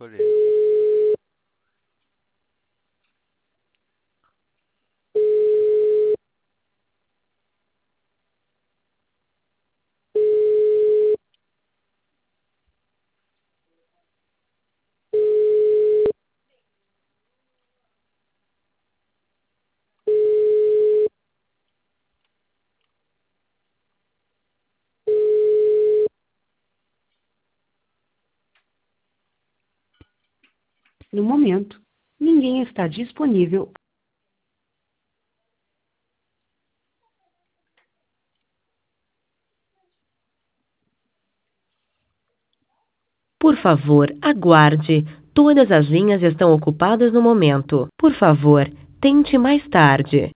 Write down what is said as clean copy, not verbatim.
escolher. No momento, ninguém está disponível. Por favor, aguarde. Todas as linhas estão ocupadas no momento. Por favor, tente mais tarde.